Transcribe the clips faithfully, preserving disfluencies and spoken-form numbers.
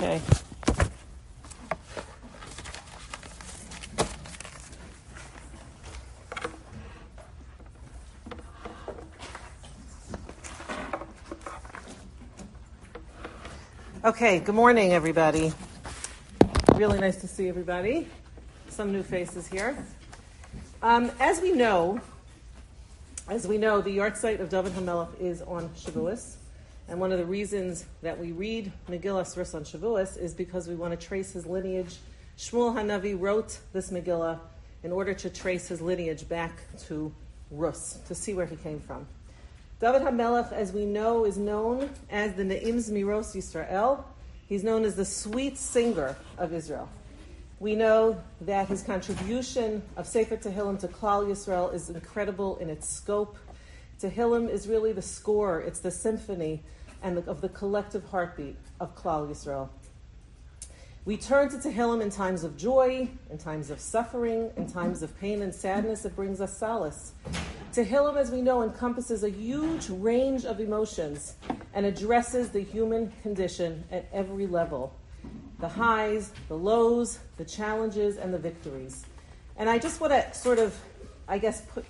Okay. Okay, good morning, everybody. Really nice to see everybody. Some new faces here. Um, as we know, as we know, the yahrzeit of David HaMelech is on Shavuos. And one of the reasons that we read Megillah Rus on Shavuos is because we want to trace his lineage. Shmuel HaNavi wrote this Megillah in order to trace his lineage back to Rus, to see where he came from. David HaMelech, as we know, is known as the Ne'im Zmiros Yisrael. He's known as the sweet singer of Israel. We know that his contribution of Sefer Tehillim to Klal Yisrael is incredible in its scope. Tehillim is really the score, it's the symphony and the, of the collective heartbeat of Klal Yisrael. We turn to Tehillim in times of joy, in times of suffering, in times of pain and sadness. It brings us solace. Tehillim, as we know, encompasses a huge range of emotions and addresses the human condition at every level. The highs, the lows, the challenges, and the victories. And I just want to sort of, I guess, put,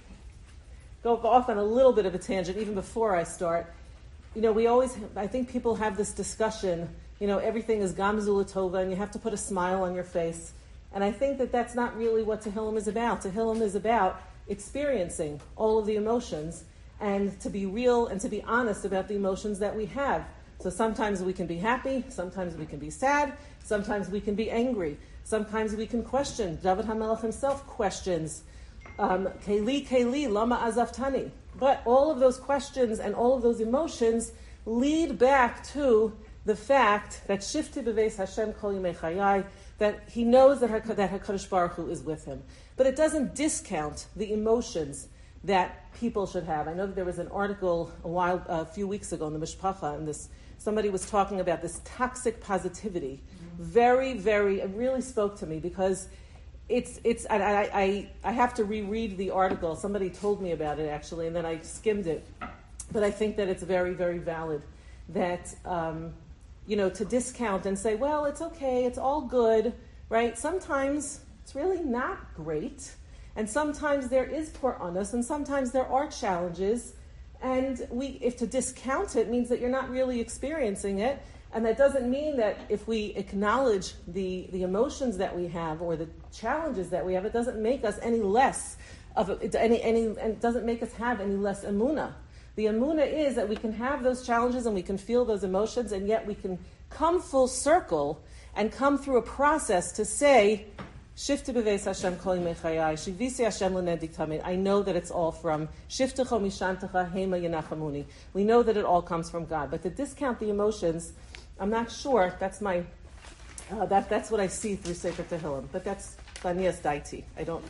go off on a little bit of a tangent even before I start. You know, we always, I think people have this discussion, you know, everything is Gamzu Latova, and you have to put a smile on your face. And I think that that's not really what Tehillim is about. Tehillim is about experiencing all of the emotions and to be real and to be honest about the emotions that we have. So sometimes we can be happy, sometimes we can be sad, sometimes we can be angry, sometimes we can question. David HaMelech himself questions, um, Keli, Keli, Lama Azaftani. But all of those questions and all of those emotions lead back to the fact that Shifti B'Veis Hashem Kol Yimei Chayai, that he knows that, Hak- that HaKadosh Baruch Hu is with him. But it doesn't discount the emotions that people should have. I know that there was an article a while, a few weeks ago in the Mishpacha, and this somebody was talking about this toxic positivity. Mm-hmm. Very, very, it really spoke to me because it's, it's. I, I, I, I have to reread the article. Somebody told me about it actually, and then I skimmed it. But I think that it's very, very valid that, um, you know, to discount and say, well, it's okay, it's all good, right? Sometimes it's really not great. And sometimes there is poor on us, and sometimes there are challenges. And we, if to discount it means that you're not really experiencing it. And that doesn't mean that if we acknowledge the, the emotions that we have or the challenges that we have, it doesn't make us any less of a, any any and it doesn't make us have any less emunah. The emunah is that we can have those challenges and we can feel those emotions, and yet we can come full circle and come through a process to say, Shifti B'Veis Hashem Kol Yimei Chayai, Shivisi Hashem L'Nedik Tamid. I know that it's all from Shiftecha Mishantecha Hema Yenachamuni. We know that it all comes from God. But to discount the emotions, I'm not sure. That's my, uh, that that's what I see through Sefer Tehillim. But that's Danias Daiti. I don't,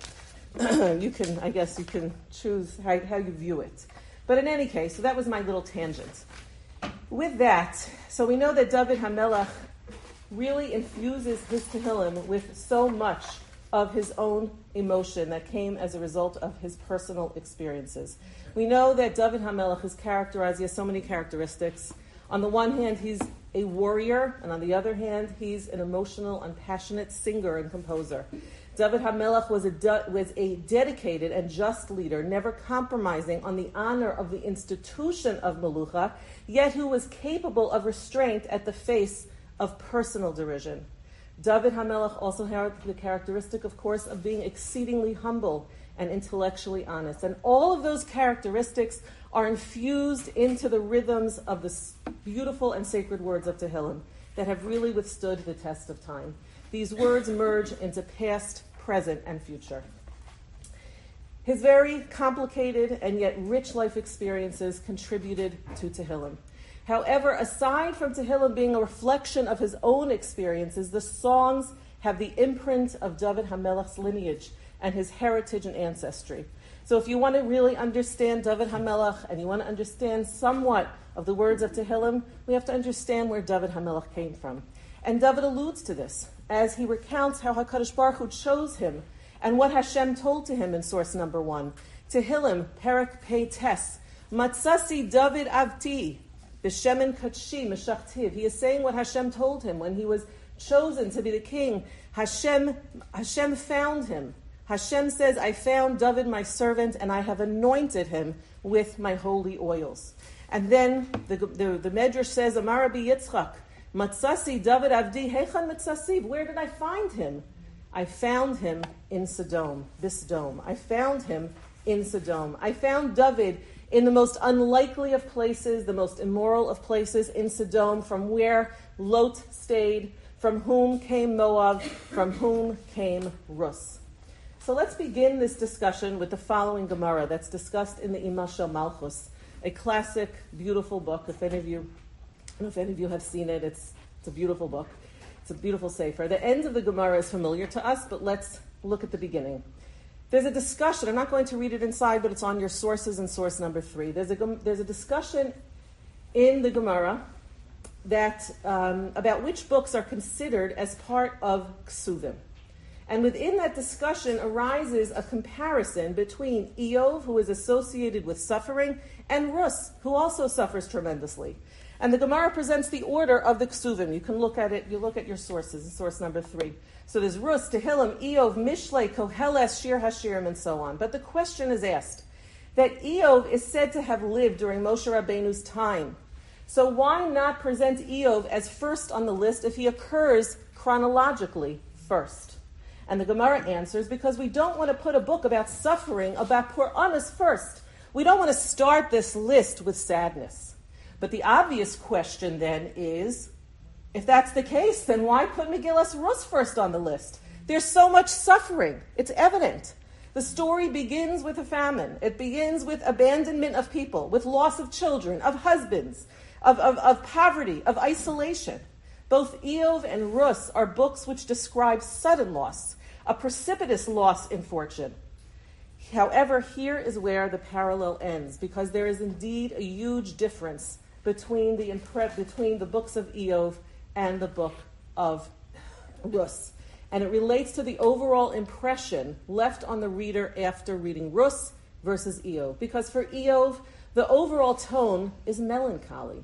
you can, I guess you can choose how, how you view it. But in any case, so that was my little tangent. With that, so we know that David HaMelech really infuses his Tehillim with so much of his own emotion that came as a result of his personal experiences. We know that David HaMelech is characterized, he has so many characteristics. On the one hand, he's a warrior, and on the other hand, he's an emotional and passionate singer and composer. David HaMelech was a, de- was a dedicated and just leader, never compromising on the honor of the institution of Melucha, yet who was capable of restraint at the face of personal derision. David HaMelech also had the characteristic, of course, of being exceedingly humble and intellectually honest. And all of those characteristics are infused into the rhythms of the beautiful and sacred words of Tehillim that have really withstood the test of time. These words merge into past, present, and future. His very complicated and yet rich life experiences contributed to Tehillim. However, aside from Tehillim being a reflection of his own experiences, the songs have the imprint of David HaMelech's lineage and his heritage and ancestry. So if you want to really understand David HaMelech and you want to understand somewhat of the words of Tehillim, we have to understand where David HaMelech came from. And David alludes to this as he recounts how HaKadosh Baruch Hu chose him and what Hashem told to him in source number one. Tehillim, Perek Pei Tes, Matzasi David Avti, B'shemen Kachshi Meshachtiv. He is saying what Hashem told him when he was chosen to be the king. Hashem, Hashem found him. Hashem says, I found David my servant, and I have anointed him with my holy oils. And then the, the, the Medrash says, Amar Rabbi Yitzchak, Matzasi David Avdi, Hechan Matzasi. Where did I find him? I found him in Sodom, this dome. I found him in Sodom. I found David in the most unlikely of places, the most immoral of places, in Sodom, from where Lot stayed, from whom came Moab, from whom came Rus. So let's begin this discussion with the following Gemara that's discussed in the Imah Shel Malchus, a classic, beautiful book. If any of you, I don't know if any of you have seen it, it's, it's a beautiful book. It's a beautiful sefer. The end of the Gemara is familiar to us, but let's look at the beginning. There's a discussion. I'm not going to read it inside, but it's on your sources in source number three. There's a, there's a discussion in the Gemara that um, about which books are considered as part of Ksuvim. And within that discussion arises a comparison between Iyov, who is associated with suffering, and Rus, who also suffers tremendously. And the Gemara presents the order of the Ksuvim. You can look at it, you look at your sources, in source number three. So there's Rus, Tehillim, Iyov, Mishlei, Koheles, Shir Hashirim, and so on. But the question is asked that Iyov is said to have lived during Moshe Rabbeinu's time. So why not present Iyov as first on the list if he occurs chronologically first? And the Gemara answers, because we don't want to put a book about suffering, about Puranas first. We don't want to start this list with sadness. But the obvious question then is, if that's the case, then why put Megillas Rus first on the list? There's so much suffering. It's evident. The story begins with a famine. It begins with abandonment of people, with loss of children, of husbands, of, of, of poverty, of isolation. Both Iyov and Rus are books which describe sudden loss, a precipitous loss in fortune. However, here is where the parallel ends, because there is indeed a huge difference between the impre- between the books of Iyov and the book of Rus. And it relates to the overall impression left on the reader after reading Rus versus Iyov. Because for Iyov, the overall tone is melancholy,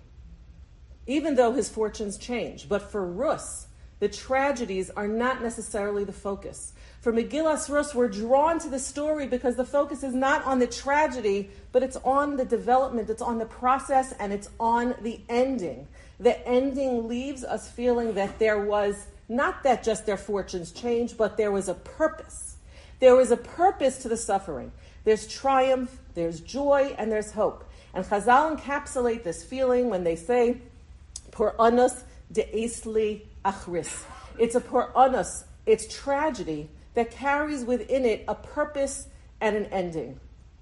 even though his fortunes change. But for Rus, the tragedies are not necessarily the focus. For Megillas Rus, we're drawn to the story because the focus is not on the tragedy, but it's on the development, it's on the process, and it's on the ending. The ending leaves us feeling that there was, not that just their fortunes changed, but there was a purpose. There was a purpose to the suffering. There's triumph, there's joy, and there's hope. And Chazal encapsulate this feeling when they say, Puranos de'esli achris. It's a Puranos, it's tragedy that carries within it a purpose and an ending.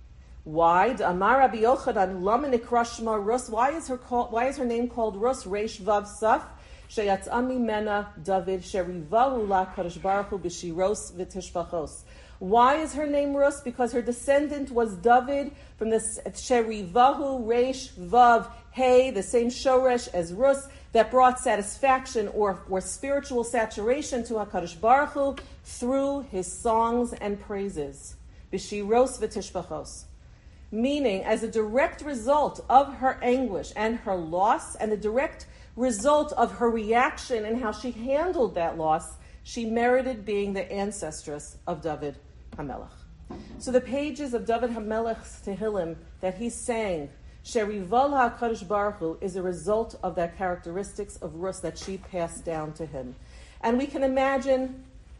Why? Amar Rabbi Yochanan, Lama nikra shma Rus. Why is her called? Why is her name called Rus? Reish Vav Saf. Sheyatzah mimena David sherivahu la Kadosh Baruch Hu b'shiros v'tishbachos. Why is her name Rus? Because her descendant was David from the sherivahu Reish Vav Hey, the same shoresh as Rus, that brought satisfaction or, or spiritual saturation to HaKadosh Baruch Hu through his songs and praises. B'shiros v'tishbachos. Meaning, as a direct result of her anguish and her loss, and a direct result of her reaction and how she handled that loss, she merited being the ancestress of David HaMelech. So the pages of David HaMelech's Tehillim that he sang, Sherival HaKadosh Baruch Hu, is a result of that characteristics of Rus that she passed down to him. And we can imagine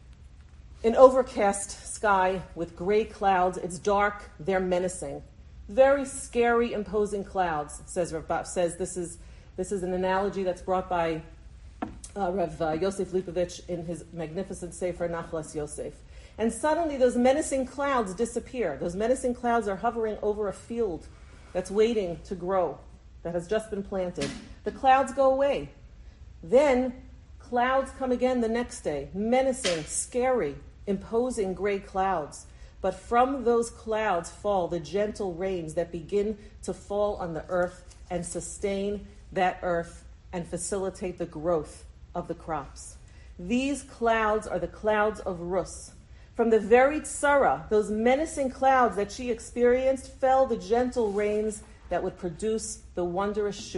an overcast sky with gray clouds. It's dark, they're menacing. Very scary, imposing clouds, says Rav, says this is this is an analogy that's brought by uh, Rav uh, Yosef Lipovich in his magnificent Sefer Nachlas Yosef. And suddenly those menacing clouds disappear. Those menacing clouds are hovering over a field that's waiting to grow, that has just been planted. The clouds go away. Then clouds come again the next day, menacing, scary, imposing gray clouds. But from those clouds fall the gentle rains that begin to fall on the earth and sustain that earth and facilitate the growth of the crops. These clouds are the clouds of Rus. From the very tzara, those menacing clouds that she experienced, fell the gentle rains that would produce the wondrous shoot,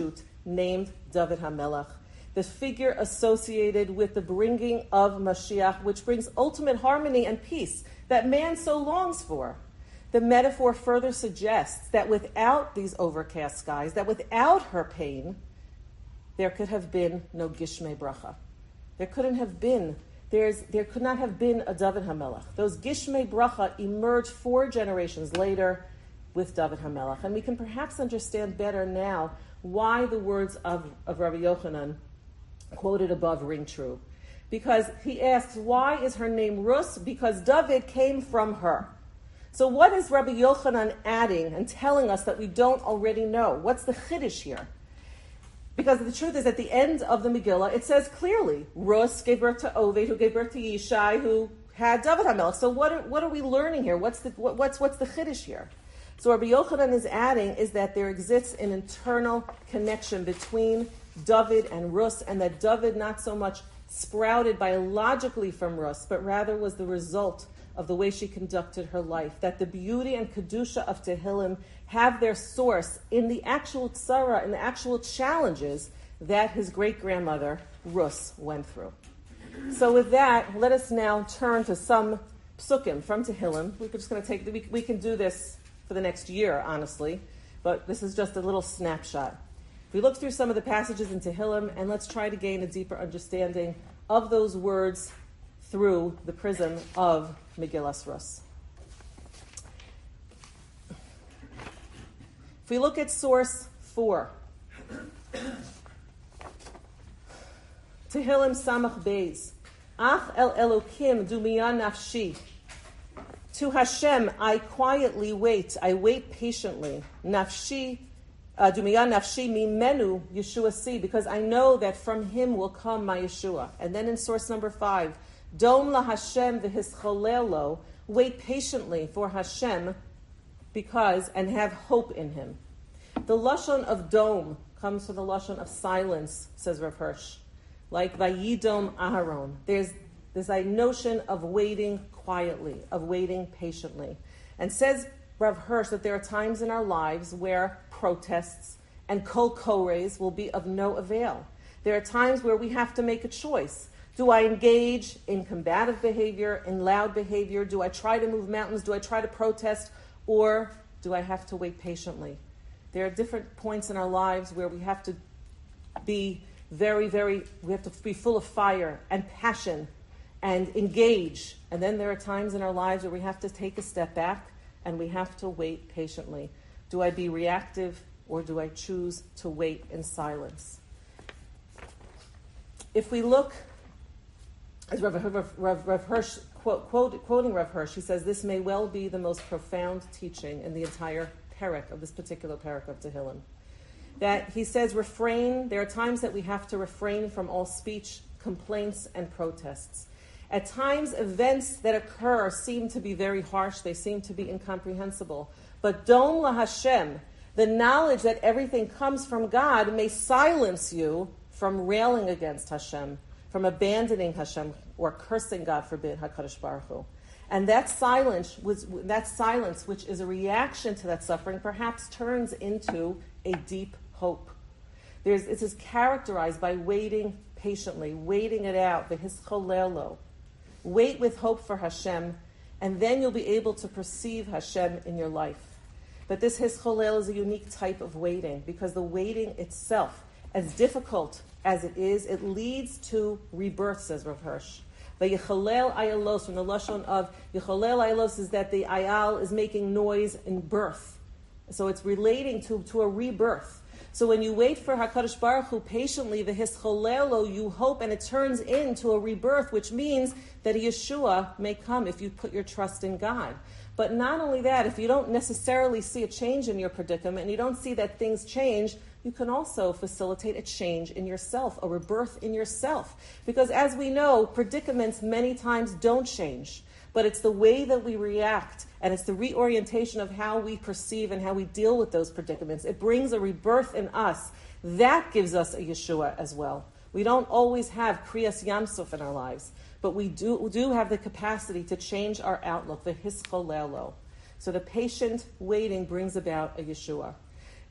named David HaMelech, the figure associated with the bringing of Mashiach, which brings ultimate harmony and peace that man so longs for. The metaphor further suggests that without these overcast skies, that without her pain, there could have been no Gishmei Bracha. There couldn't have been, there's, there could not have been a David HaMelech. Those Gishmei Bracha emerged four generations later with David HaMelech. And we can perhaps understand better now why the words of, of Rabbi Yochanan quoted above ring true. Because he asks, why is her name Rus? Because David came from her. So what is Rabbi Yochanan adding and telling us that we don't already know? What's the chiddush here? Because the truth is, at the end of the Megillah, it says clearly, Rus gave birth to Oved, who gave birth to Yishai, who had David HaMelech. So what are, what are we learning here? What's the what, what's what's the chiddush here? So Rabbi Yochanan is adding is that there exists an internal connection between David and Rus, and that David not so much sprouted biologically from Rus, but rather was the result of the way she conducted her life. That the beauty and kedusha of Tehillim have their source in the actual tzara, in the actual challenges that his great-grandmother Rus went through. So with that, let us now turn to some psukim from Tehillim. We're just going to take, we, we can do this for the next year, honestly, but this is just a little snapshot. We look through some of the passages in Tehillim, and let's try to gain a deeper understanding of those words through the prism of Megillas Rus. If we look at source four, Tehillim Samach Beis, Ach el Elokim dumiyan nafshi. To Hashem I quietly wait, I wait patiently. Nafshi, dumiyan nafshi mimenu Yeshua si, because I know that from him will come my Yeshua. And then in source number five, Dom la Hashem v'hischolelo, wait patiently for Hashem, because, and have hope in him. The lashon of dome comes from the lashon of silence, says Rav Hirsch. Like Vayidom Aharon. There's this notion of waiting quietly, of waiting patiently. And says Rav Hirsch that there are times in our lives where protests and kol kores will be of no avail. There are times where we have to make a choice. Do I engage in combative behavior, in loud behavior? Do I try to move mountains? Do I try to protest? Or do I have to wait patiently? There are different points in our lives where we have to be very, very, we have to be full of fire and passion and engage. And then there are times in our lives where we have to take a step back and we have to wait patiently. Do I be reactive or do I choose to wait in silence? If we look, as Rav, Rav, Rav, Rav Hirsch, quote, quote, quoting Rav Hirsch, he says, this may well be the most profound teaching in the entire parak of this particular parak of Tehillim. That he says, refrain, there are times that we have to refrain from all speech, complaints, and protests. At times, events that occur seem to be very harsh, they seem to be incomprehensible. But Dom la Hashem, the knowledge that everything comes from God, may silence you from railing against Hashem, from abandoning Hashem, or cursing, God forbid, HaKadosh Baruch Hu. And that silence, was, that silence, which is a reaction to that suffering, perhaps turns into a deep hope. There's, it is characterized by waiting patiently, waiting it out, the hischolelo. Wait with hope for Hashem, and then you'll be able to perceive Hashem in your life. But this hischolel is a unique type of waiting, because the waiting itself, as difficult as it is, it leads to rebirth, says Rav Hirsch. The Yechalel Ayalos, from the lashon of Yechalel Ayalos, is that the Ayal is making noise in birth. So it's relating to, to a rebirth. So when you wait for HaKadosh Baruch Hu patiently, the Hischolelo, you hope, and it turns into a rebirth, which means that a Yeshua may come if you put your trust in God. But not only that, if you don't necessarily see a change in your predicament, and you don't see that things change, you can also facilitate a change in yourself, a rebirth in yourself. Because as we know, predicaments many times don't change, but it's the way that we react, and it's the reorientation of how we perceive and how we deal with those predicaments. It brings a rebirth in us. That gives us a Yeshua as well. We don't always have Kriyas Yamsuf in our lives, but we do, we do have the capacity to change our outlook, the Hischolelo. So the patient waiting brings about a Yeshua.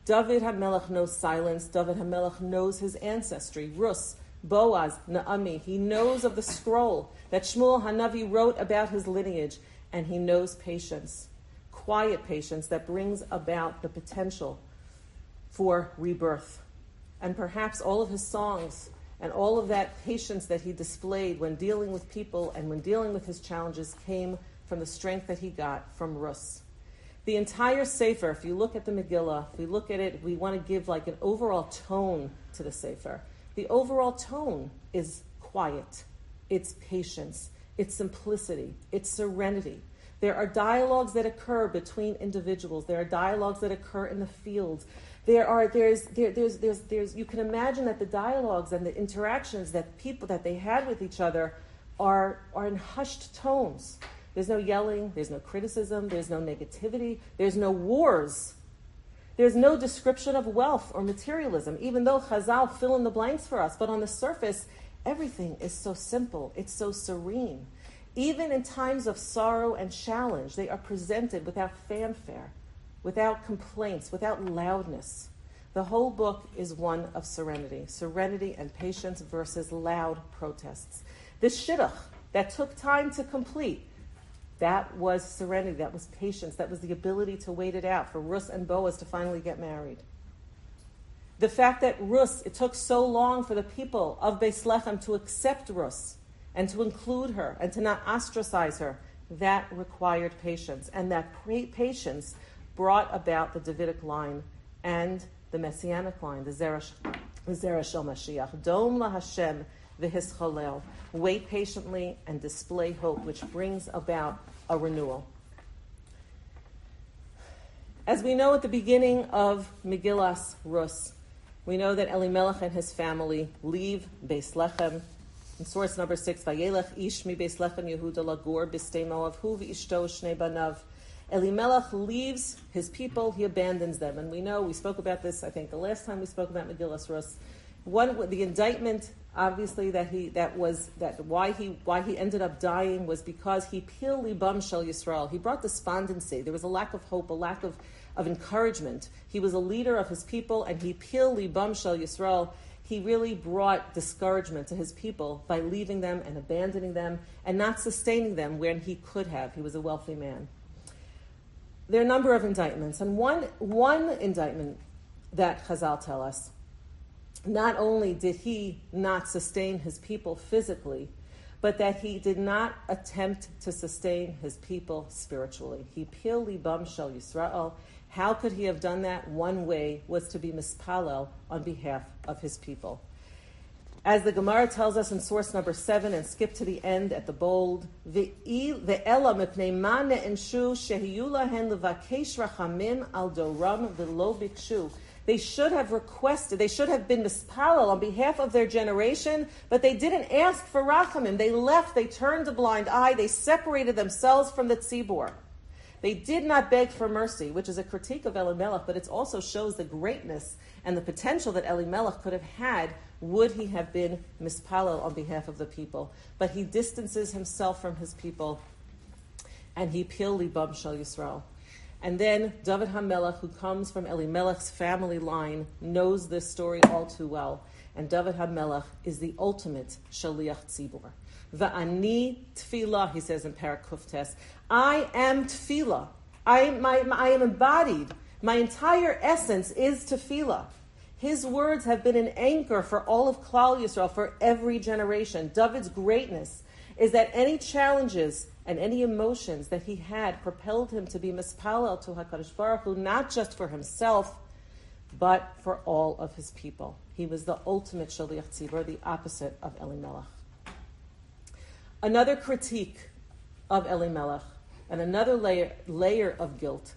David HaMelech knows silence. David HaMelech knows his ancestry. Rus, Boaz, Naomi. He knows of the scroll that Shmuel Hanavi wrote about his lineage, and he knows patience, quiet patience that brings about the potential for rebirth. And perhaps all of his songs and all of that patience that he displayed when dealing with people and when dealing with his challenges came from the strength that he got from Rus. The entire Sefer, if you look at the Megillah, if we look at it, we want to give like an overall tone to the Sefer. The overall tone is quiet, it's patience, it's simplicity, it's serenity. There are dialogues that occur between individuals. There are dialogues that occur in the fields. There are, there's, there, there's, there's, there's, you can imagine that the dialogues and the interactions that people, that they had with each other are, are in hushed tones. There's no yelling, there's no criticism, there's no negativity, there's no wars. There's no description of wealth or materialism, even though Chazal fill in the blanks for us. But on the surface, everything is so simple, it's so serene. Even in times of sorrow and challenge, they are presented without fanfare, without complaints, without loudness. The whole book is one of serenity, serenity and patience versus loud protests. This shidduch that took time to complete, that was serenity, that was patience, that was the ability to wait it out for Rus and Boaz to finally get married. The fact that Rus, it took so long for the people of Beis Lechem to accept Rus and to include her and to not ostracize her, that required patience. And that patience brought about the Davidic line and the Messianic line, the Zerah Shel Mashiach. Dom la Hashem v'hischalel. Wait patiently and display hope, which brings about a renewal. As we know at the beginning of Megillas Rus, we know that Elimelech and his family leave Beis Lechem. In source number six, Vayelech ish mi Beis Lechem Yehuda lagur b'stei Moav v'ishto shnei banav. Elimelech leaves his people, he abandons them. And we know, we spoke about this, I think, the last time we spoke about Megillas Rus. One, the indictment, obviously, that he that was that why he why he ended up dying was because he pil libam shel Yisrael. He brought despondency. There was a lack of hope, a lack of, of encouragement. He was a leader of his people, and he pil libam shel Yisrael. He really brought discouragement to his people by leaving them and abandoning them and not sustaining them when he could have. He was a wealthy man. There are a number of indictments, and one one indictment that Chazal tell us. Not only did he not sustain his people physically, but that he did not attempt to sustain his people spiritually. He pil libam shel Yisrael. How could he have done that? One way was to be mispalel on behalf of his people. As the Gemara tells us in source number seven, and skip to the end at the bold, ve'ela mipnei ma ne'enshu shehiyu lahen levakesh rachamim al doram v'lo bikshu. They should have requested, they should have been mispalel on behalf of their generation, but they didn't ask for rachamim. They left, they turned a blind eye, they separated themselves from the tzibur. They did not beg for mercy, which is a critique of Elimelech, but it also shows the greatness and the potential that Elimelech could have had would he have been mispalel on behalf of the people. But he distances himself from his people, and he pil libam shel Yisrael. And then David HaMelech, who comes from Elimelech's family line, knows this story all too well. And David HaMelech is the ultimate shaliach tzibur. Va'ani tefillah, he says in Parak Kuftes. I am tefillah. I, my, my, I am embodied. My entire essence is tefillah. His words have been an anchor for all of Klal Yisrael, for every generation. David's greatness is that any challenges and any emotions that he had propelled him to be mispalel to HaKadosh Baruch Hu, not just for himself, but for all of his people. He was the ultimate shaliach tzibur, the opposite of Elimelech. Another critique of Elimelech, and another layer, layer of guilt,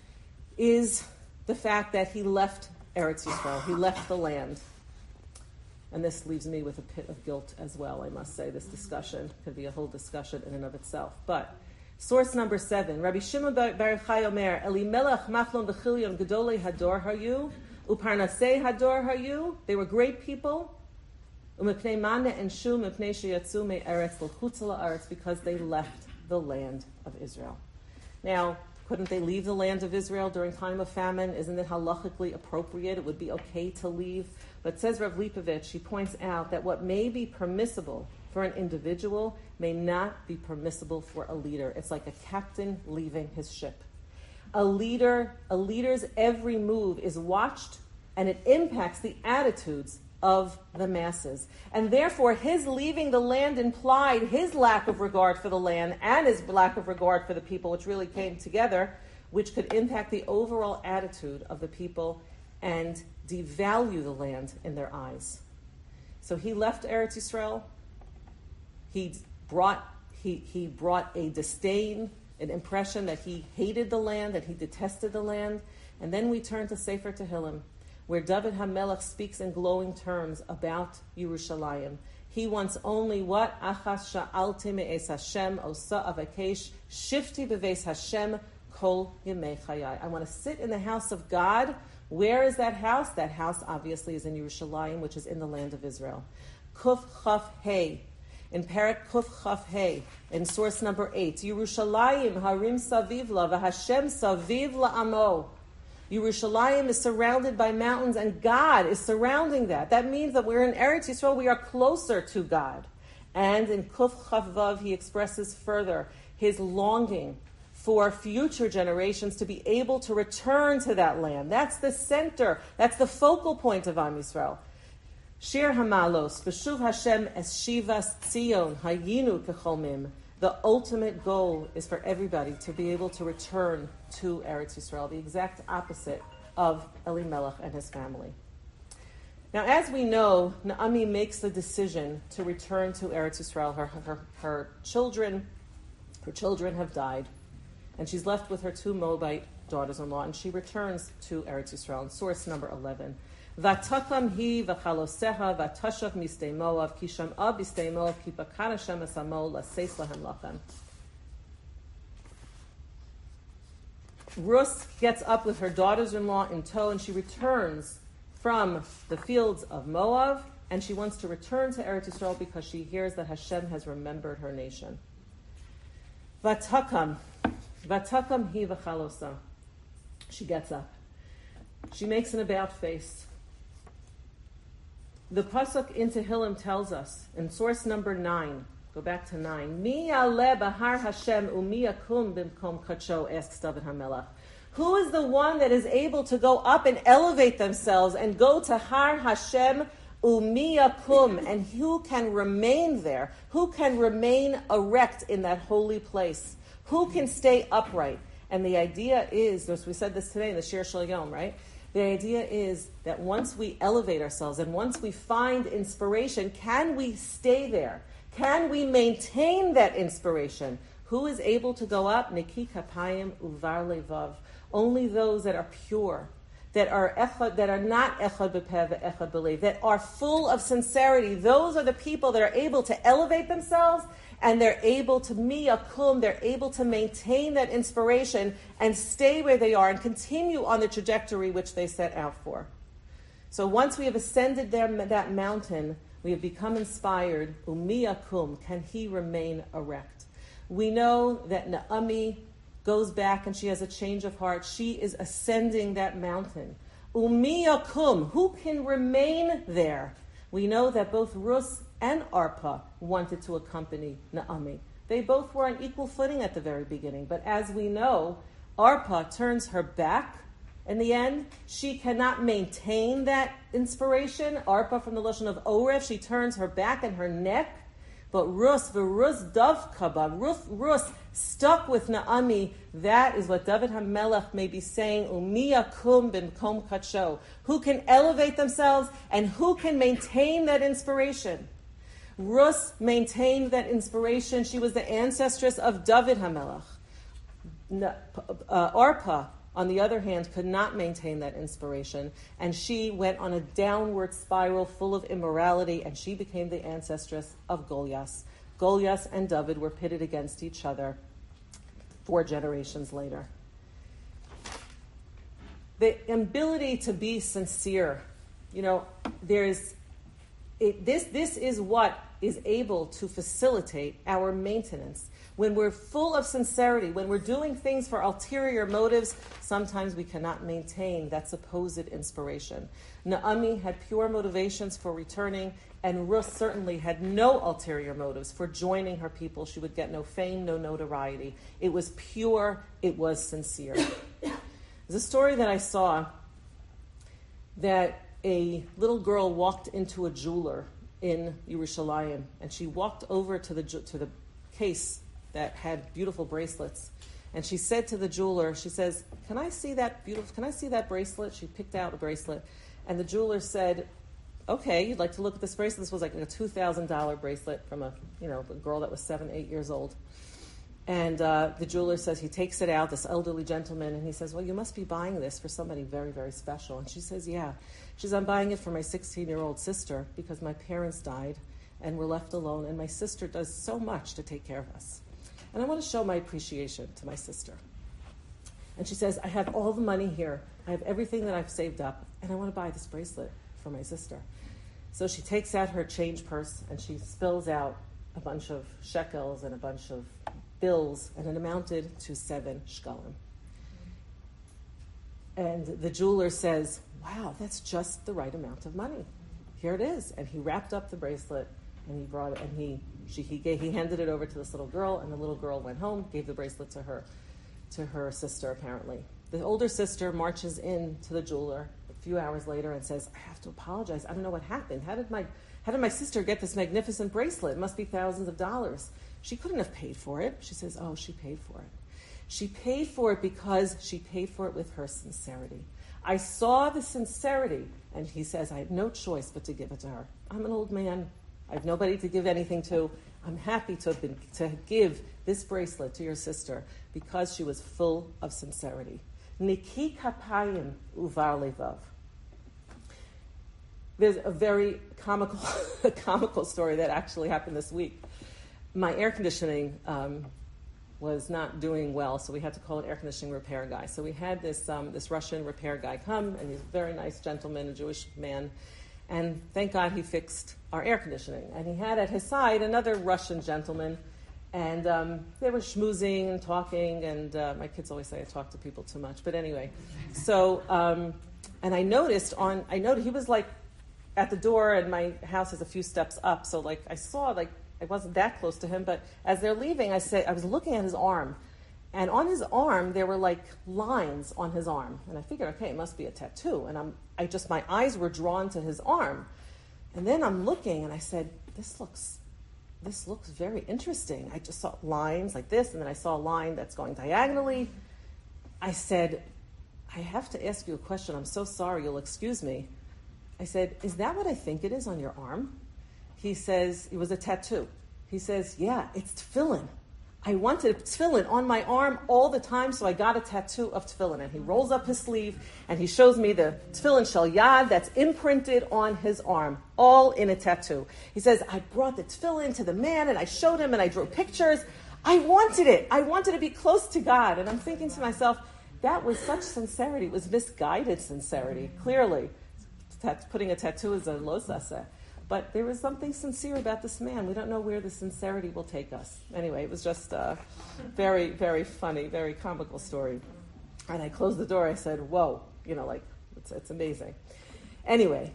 is the fact that he left Eretz Yisrael, he left the land. And this leaves me with a pit of guilt as well, I must say. This discussion could be a whole discussion in and of itself. But source number seven, Rabbi Shimon bar Yochai Omer, Elimelech machlon v'chilyon gedolei hador hayu, uparnasei hador hayu. They were great people. Umepnei mana and shu mepnei sheyatzu me'eretz l'chutz la'aretz, because they left the land of Israel. Now, Couldn't they leave the land of Israel during time of famine? Isn't it halachically appropriate? It would be okay to leave. But says Rav Lipovich, she points out that what may be permissible for an individual may not be permissible for a leader. It's like a captain leaving his ship. A leader, a leader's every move is watched, and it impacts the attitudes of the masses. And therefore, his leaving the land implied his lack of regard for the land and his lack of regard for the people, which really came together, which could impact the overall attitude of the people and devalue the land in their eyes. So he left Eretz Yisrael. He brought, he, he brought a disdain, an impression that he hated the land, that he detested the land. And then we turn to Sefer Tehillim, where David HaMelech speaks in glowing terms about Yerushalayim. He wants only what? Achas sha'alti me'es Hashem osa avakesh shifti beveis Hashem kol yemei chayai. I want to sit in the house of God. Where is that house? That house obviously is in Yerushalayim, which is in the land of Israel. Kuf chaf hey. In Parak Kuf chaf hey, in source number eight, Yerushalayim harim saviv la v'Hashem saviv la'amo. Yerushalayim is surrounded by mountains, and God is surrounding that. That means that we're in Eretz Yisrael, we are closer to God. And in Kuf Chav Vav, he expresses further his longing for future generations to be able to return to that land. That's the center, that's the focal point of Am Yisrael. Shir Hamalos, V'shuv Hashem es Shivas Tzion, Hayinu Kecholmim. The ultimate goal is for everybody to be able to return to Eretz Yisrael, the exact opposite of Elimelech and his family. Now, as we know, Naomi makes the decision to return to Eretz Yisrael. Her, her, her children, her children have died, and she's left with her two Moabite daughters-in-law, and she returns to Eretz Yisrael. In source number eleven. Vatakam hi v'chaloseha v'tashav mistei Moav ki sham'a b'stei Moav ki bakar Hashem es hamo l'seis lahem lachem. Rus gets up with her daughters-in-law in tow, and she returns from the fields of Moab, and she wants to return to Eretz Yisrael because she hears that Hashem has remembered her nation. Vatakam, vatakam hi v'chalosa. She gets up. She makes an about face. The pasuk in Tehillim tells us, in source number nine, go back to nine, Mi yaleh bahar Hashem u'mi yakum bimkom kadsho, asks David HaMelech. Who is the one that is able to go up and elevate themselves and go to Har Hashem u'mi yakum, and who can remain there? Who can remain erect in that holy place? Who can stay upright? And the idea is, as we said this today in the Shir Shel Yom, right? The idea is that once we elevate ourselves and once we find inspiration, can we stay there? Can we maintain that inspiration? Who is able to go up? Neki kapayim uvar levav. Only those that are pure, that are echad, that are not echad b'peh ve'echad b'lev, that are full of sincerity. Those are the people that are able to elevate themselves, and they're able to miyakum, they're able to maintain that inspiration and stay where they are and continue on the trajectory which they set out for. So once we have ascended their, that mountain, we have become inspired. Umiyakum, can he remain erect? We know that Naomi goes back and she has a change of heart. She is ascending that mountain. Umiyakum, who can remain there? We know that both Rus and Arpa wanted to accompany Naomi. They both were on equal footing at the very beginning, but as we know, Arpa turns her back. In the end, she cannot maintain that inspiration. Arpa, from the Lashon of Oref, she turns her back and her neck. But Rus, Rus Davkaba, Rus, Rus stuck with Naomi. That is what David HaMelech may be saying, Umiyakum bimkom kadsho. Who can elevate themselves and who can maintain that inspiration? Rus maintained that inspiration. She was the ancestress of David HaMelech. Uh, Arpa, on the other hand, could not maintain that inspiration, and she went on a downward spiral full of immorality, and she became the ancestress of Goliath. Goliath and David were pitted against each other four generations later. The ability to be sincere, you know, there's it, this, this is what is able to facilitate our maintenance. When we're full of sincerity, when we're doing things for ulterior motives, sometimes we cannot maintain that supposed inspiration. Naomi had pure motivations for returning, and Ruth certainly had no ulterior motives for joining her people. She would get no fame, no notoriety. It was pure, it was sincere. There's a story that I saw that a little girl walked into a jeweler in Yerushalayim, and she walked over to the to the case that had beautiful bracelets, and she said to the jeweler, she says, "Can I see that beautiful? Can I see that bracelet?" She picked out a bracelet, and the jeweler said, "Okay, you'd like to look at this bracelet?" This was like a two thousand dollar bracelet from a you know a girl that was seven, eight years old. And uh, the jeweler says, he takes it out, this elderly gentleman, and he says, "Well, you must be buying this for somebody very, very special." And she says, "Yeah." She says, "I'm buying it for my sixteen-year-old sister because my parents died and we're left alone, and my sister does so much to take care of us. And I want to show my appreciation to my sister." And she says, "I have all the money here. I have everything that I've saved up, and I want to buy this bracelet for my sister." So she takes out her change purse, and she spills out a bunch of shekels and a bunch of bills, and it amounted to seven shkalim. And the jeweler says, "Wow, that's just the right amount of money. Here it is." And he wrapped up the bracelet, and he brought it, and he she he gave, he handed it over to this little girl, and the little girl went home, gave the bracelet to her to her sister. Apparently, the older sister marches in to the jeweler a few hours later and says, "I have to apologize. I don't know what happened. How did my how did my sister get this magnificent bracelet? It must be thousands of dollars. She couldn't have paid for it." She says, "Oh, she paid for it. She paid for it because she paid for it with her sincerity. I saw the sincerity." And he says, "I had no choice but to give it to her. I'm an old man. I have nobody to give anything to. I'm happy to have been, to give this bracelet to your sister because she was full of sincerity." Niki kapayim uvar levav. There's a very comical, comical story that actually happened this week. My air conditioning um, was not doing well, so we had to call an air conditioning repair guy. So we had this um, this Russian repair guy come, and he's a very nice gentleman, a Jewish man, and thank God he fixed our air conditioning. And he had at his side another Russian gentleman, and um, they were schmoozing and talking, and uh, my kids always say I talk to people too much, but anyway. So, um, and I noticed on, I noticed he was like at the door, and my house is a few steps up, so like I saw like, I wasn't that close to him, but as they're leaving, I said I was looking at his arm, and on his arm there were like lines on his arm, and I figured, okay, it must be a tattoo. And I'm, I just my eyes were drawn to his arm, and then I'm looking, and I said, "This looks, this looks very interesting." I just saw lines like this, and then I saw a line that's going diagonally. I said, "I have to ask you a question. I'm so sorry. You'll excuse me." I said, "Is that what I think it is on your arm?" He says, it was a tattoo. He says, "Yeah, it's tefillin. I wanted tefillin on my arm all the time, so I got a tattoo of tefillin." And he rolls up his sleeve, and he shows me the tefillin shel yad that's imprinted on his arm, all in a tattoo. He says, "I brought the tefillin to the man, and I showed him, and I drew pictures. I wanted it. I wanted to be close to God." And I'm thinking to myself, that was such sincerity. It was misguided sincerity, clearly. Putting a tattoo is a lo saseh. But there was something sincere about this man. We don't know where the sincerity will take us. Anyway, it was just a very, very funny, very comical story. And I closed the door. I said, "Whoa," you know, like, it's, it's amazing. Anyway,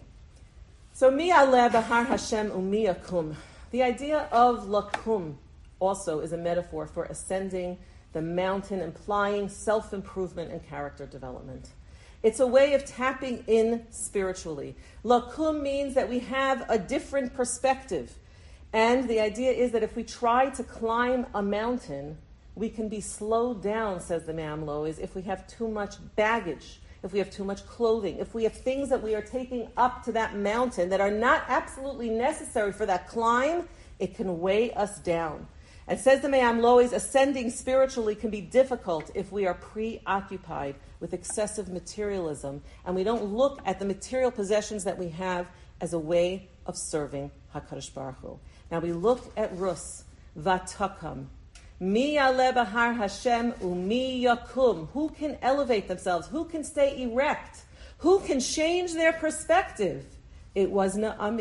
so mi aleh b'har Hashem u'mi yakum. The idea of lakum also is a metaphor for ascending the mountain, implying self-improvement and character development. It's a way of tapping in spiritually. Lakum means that we have a different perspective. And the idea is that if we try to climb a mountain, we can be slowed down, says the Me'am Lois, if we have too much baggage, if we have too much clothing, if we have things that we are taking up to that mountain that are not absolutely necessary for that climb, it can weigh us down. And says the Me'am Lois, ascending spiritually can be difficult if we are preoccupied with excessive materialism and we don't look at the material possessions that we have as a way of serving HaKadosh Baruch Hu. Now we look at Rus, Vatakam. Mi yaleh b'har Hashem u'mi yakum. Who can elevate themselves? Who can stay erect? Who can change their perspective? It was Naomi.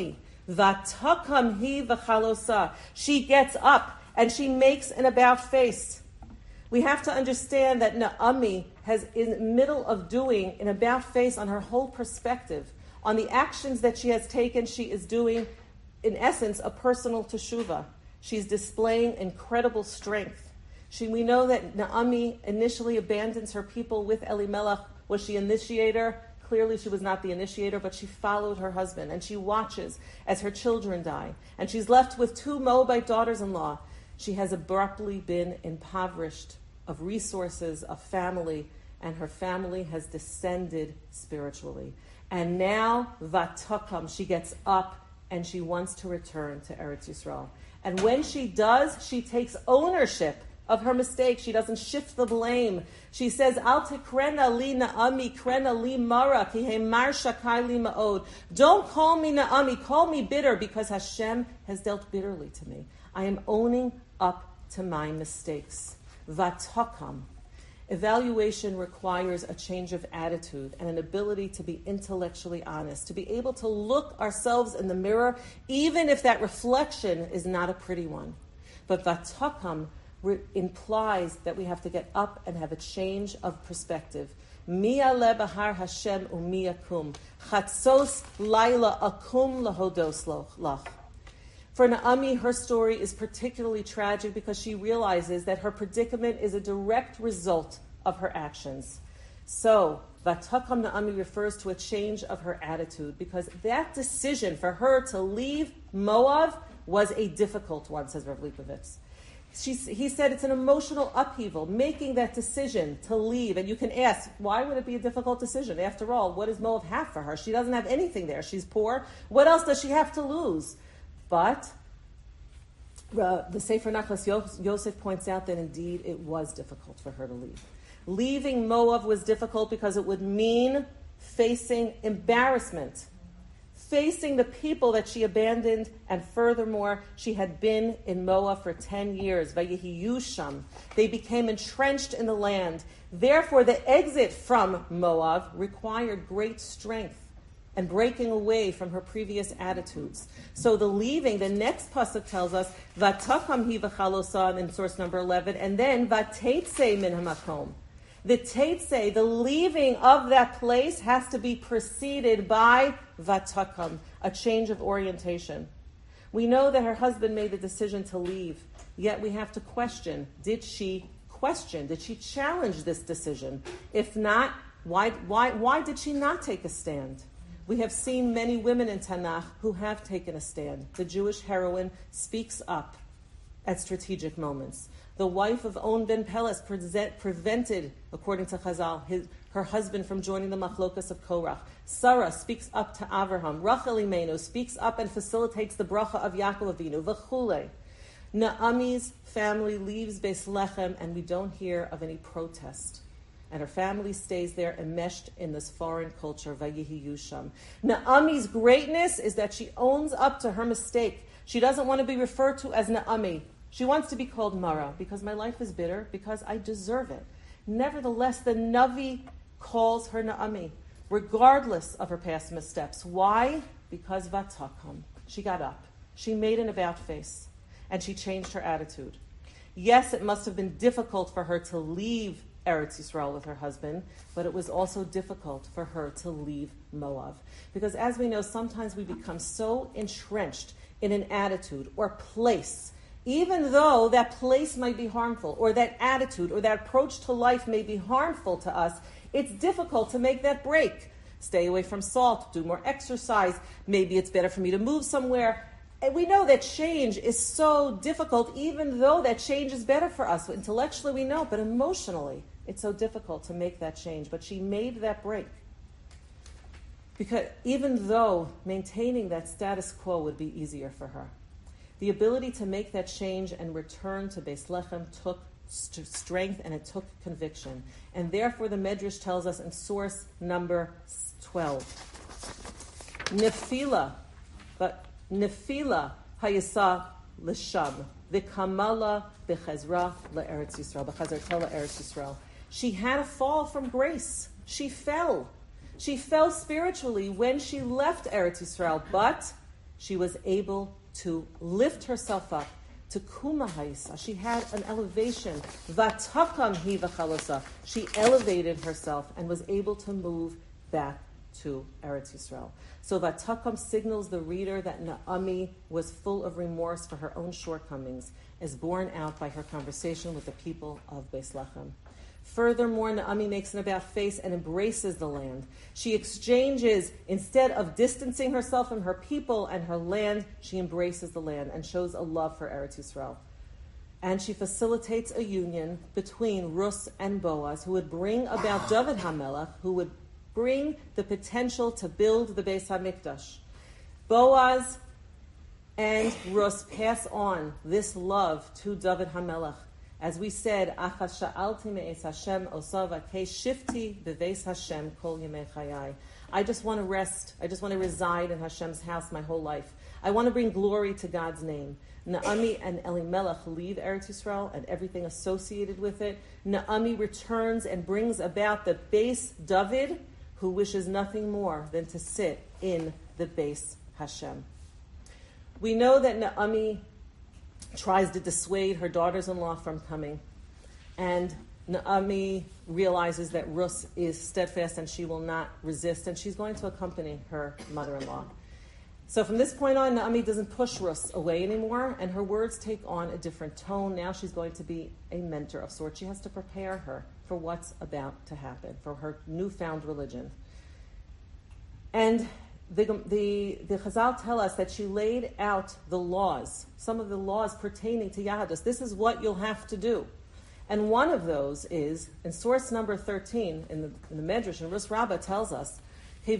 Vatakam hi v'chalosa. She gets up and she makes an about face. We have to understand that Naomi has, in the middle of doing an about face on her whole perspective, on the actions that she has taken, she is doing, in essence, a personal teshuvah. She's displaying incredible strength. She, we know that Naomi initially abandons her people with Elimelech. Was she initiator? Clearly she was not the initiator, but she followed her husband, and she watches as her children die. And she's left with two Moabite daughters-in-law. She has abruptly been impoverished of resources, of family, and her family has descended spiritually. And now, Vatakam, she gets up and she wants to return to Eretz Yisrael. And when she does, she takes ownership of her mistake. She doesn't shift the blame. She says, Al tekrena li Naomi, krena li Mara, ki heimar shakai li ma'od. Don't call me Naomi, call me bitter, because Hashem has dealt bitterly to me. I am owning up to my mistakes. Vatakam. Evaluation requires a change of attitude and an ability to be intellectually honest, to be able to look ourselves in the mirror, even if that reflection is not a pretty one. But Vatakam re- implies that we have to get up and have a change of perspective. Mia le bahar Hashem umi akum. Chatzos laila akum lahodos lach. For Naomi, her story is particularly tragic because she realizes that her predicament is a direct result of her actions. So, Vatakam Naomi refers to a change of her attitude, because that decision for her to leave Moab was a difficult one, says Rav Lipovitz. She, he said it's an emotional upheaval, making that decision to leave. And you can ask, why would it be a difficult decision? After all, what does Moab have for her? She doesn't have anything there. She's poor. What else does she have to lose? But uh, the Sefer Nachlas Yosef points out that indeed it was difficult for her to leave. Leaving Moab was difficult because it would mean facing embarrassment, facing the people that she abandoned, and furthermore, she had been in Moab for ten years. Vayihiyusham. They became entrenched in the land. Therefore, the exit from Moab required great strength and breaking away from her previous attitudes. So the leaving, the next pasuk tells us, Vatakam hi v'chalosa in source number eleven, and then Vatetse min hamakom. The Tetse, the leaving of that place, has to be preceded by Vatakam, a change of orientation. We know that her husband made the decision to leave, yet we have to question, did she question, did she challenge this decision? If not, why, why, why did she not take a stand? We have seen many women in Tanakh who have taken a stand. The Jewish heroine speaks up at strategic moments. The wife of On ben Peles present, prevented, according to Chazal, his, her husband from joining the Machlokas of Korach. Sarah speaks up to Avraham. Rachel Imenu speaks up and facilitates the bracha of Yaakov Avinu. V'chule. Naomi's family leaves Beis Lechem, and we don't hear of any protest. And her family stays there enmeshed in this foreign culture, Vayihi Yusham. Naomi's greatness is that she owns up to her mistake. She doesn't want to be referred to as Naomi. She wants to be called Mara, because my life is bitter, because I deserve it. Nevertheless, the Navi calls her Naomi, regardless of her past missteps. Why? Because Vatakam. She got up. She made an about face, and she changed her attitude. Yes, it must have been difficult for her to leave Eretz Yisrael with her husband, but it was also difficult for her to leave Moab. Because as we know, sometimes we become so entrenched in an attitude or place, even though that place might be harmful, or that attitude or that approach to life may be harmful to us, it's difficult to make that break. Stay away from salt, do more exercise, maybe it's better for me to move somewhere. And we know that change is so difficult, even though that change is better for us. Intellectually we know, but emotionally it's so difficult to make that change. But she made that break. Because even though maintaining that status quo would be easier for her, the ability to make that change and return to Beis Lechem took st- strength and it took conviction. And therefore the Medrash tells us in source number twelve, Nefila, but Nefila hayasa l'sham, v'kamala b'chazra la'eretz Yisrael, b'chazarta la'eretz Yisrael. She had a fall from grace. She fell. She fell spiritually when she left Eretz Yisrael, but she was able to lift herself up to kuma haisa. She had an elevation. Vatakam hi v'chalosa. She elevated herself and was able to move back to Eretz Yisrael. So Vatakam signals the reader that Naomi was full of remorse for her own shortcomings, as borne out by her conversation with the people of Beis Lechem. Furthermore, Naomi makes an about face and embraces the land. She exchanges, instead of distancing herself from her people and her land, she embraces the land and shows a love for Eretz Yisrael. And she facilitates a union between Rus and Boaz, who would bring about David HaMelech, who would bring the potential to build the Beis HaMikdash. Boaz and Rus pass on this love to David HaMelech. As we said, Achas sha'alti me'es Hashem osava ke shifti beveis Hashem kol yemei chayai. I just want to rest. I just want to reside in Hashem's house my whole life. I want to bring glory to God's name. Naomi and Elimelech leave Eretz Yisrael and everything associated with it. Naomi returns and brings about the base David, who wishes nothing more than to sit in the base Hashem. We know that Naomi tries to dissuade her daughters-in-law from coming. And Naomi realizes that Rus is steadfast and she will not resist, and she's going to accompany her mother-in-law. So from this point on, Naomi doesn't push Rus away anymore, and her words take on a different tone. Now she's going to be a mentor of sorts. She has to prepare her for what's about to happen, for her newfound religion. And The, the, the Chazal tell us that she laid out the laws, some of the laws pertaining to Yahadus. This is what you'll have to do. And one of those is, in source number thirteen, in the, in the Medrash, and Rus Rabbah tells us, she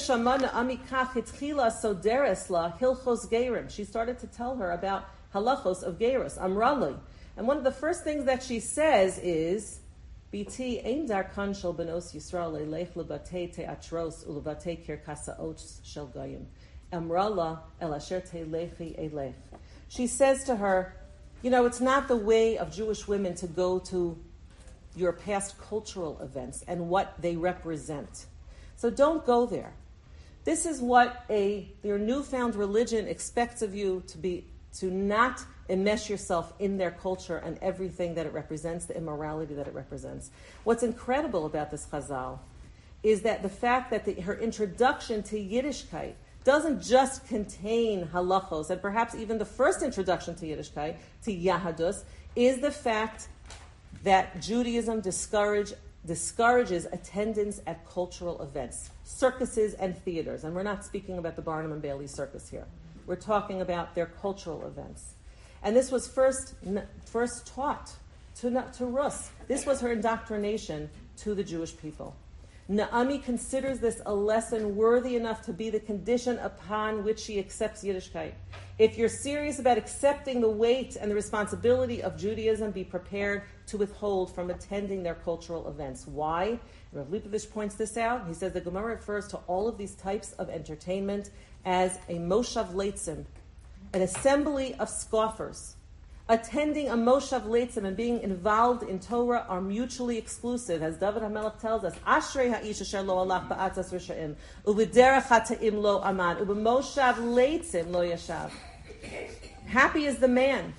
started to tell her about halachos of gerus, amrali. And one of the first things that she says is, Biti ein darkan shel benos Yisrael leilech lebatei teatros ulebatei kirkasaot shel goyim. Amrala el asher teilechi elech. She says to her, you know, it's not the way of Jewish women to go to your past cultural events and what they represent. So don't go there. This is what a your newfound religion expects of you, to be to not enmesh yourself in their culture and everything that it represents, the immorality that it represents. What's incredible about this Chazal is that the fact that the, her introduction to Yiddishkeit doesn't just contain halachos, and perhaps even the first introduction to Yiddishkeit, to Yahadus, is the fact that Judaism discourage, discourages attendance at cultural events, circuses and theaters. And we're not speaking about the Barnum and Bailey circus here. We're talking about their cultural events. And this was first first taught to, to Rus. This was her indoctrination to the Jewish people. Naomi considers this a lesson worthy enough to be the condition upon which she accepts Yiddishkeit. If you're serious about accepting the weight and the responsibility of Judaism, be prepared to withhold from attending their cultural events. Why? Rav Lipovich points this out. He says the Gemara refers to all of these types of entertainment as a moshav leitzim, an assembly of scoffers. Attending a moshav leitzim and being involved in Torah are mutually exclusive, as David HaMelech tells us. Ashrei ha'ish asher lo alach ba'atzas risha'im, u'v'derech hata'im lo amad, u'b'moshav leitzim lo yashav. Happy is the man.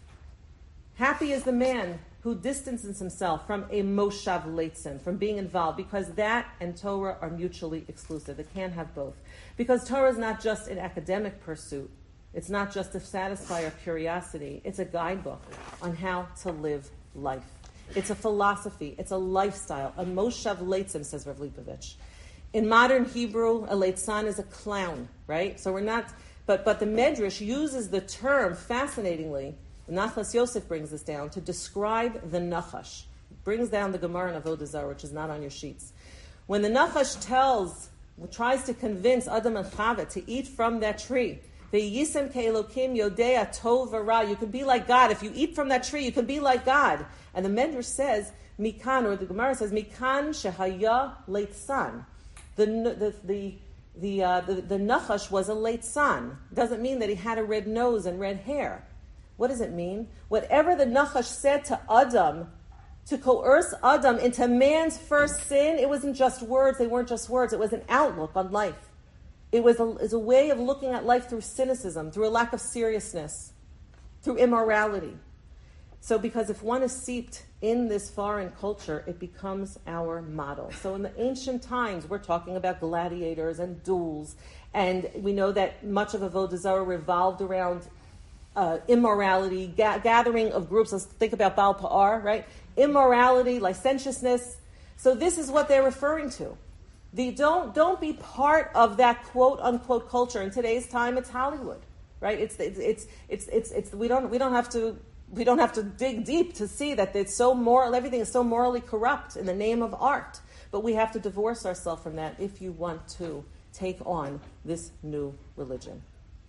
Happy is the man who distances himself from a moshav leitzim, from being involved, because that and Torah are mutually exclusive. It can't have both. Because Torah is not just an academic pursuit. It's not just to satisfy our curiosity. It's a guidebook on how to live life. It's a philosophy. It's a lifestyle. A moshav leitzim, says Rav Lipovich. In modern Hebrew, a leitzan is a clown, right? So we're not, but, but the Medrash uses the term, fascinatingly, Nachlas Yosef brings this down, to describe the Nachash. Brings down the Gemara in Avodah Zarah, which is not on your sheets. When the Nachash tells, tries to convince Adam and Chava to eat from that tree, Ve'yisem ke'elokim yodea tov v'ra. You can be like God. If you eat from that tree, you can be like God. And the Medrash says, Mikan, or the Gemara says, Mikan shehaya leitzan. The the the the, uh, the the Nachash was a leitzan. Doesn't mean that he had a red nose and red hair. What does it mean? Whatever the Nachash said to Adam, to coerce Adam into man's first sin, it wasn't just words. They weren't just words. It was an outlook on life. It was a, is a way of looking at life through cynicism, through a lack of seriousness, through immorality. So because if one is seeped in this foreign culture, it becomes our model. So in the ancient times, we're talking about gladiators and duels, and we know that much of Avodah Zarah revolved around uh, immorality, ga- gathering of groups. Let's think about Baal Pa'ar, right? Immorality, licentiousness. So this is what they're referring to. The, don't, don't be part of that quote-unquote culture. In today's time, it's Hollywood, right? It's, it's, it's, it's, it's, it's, we don't, we don't have to... We don't have to dig deep to see that it's so moral, everything is so morally corrupt in the name of art. But we have to divorce ourselves from that if you want to take on this new religion.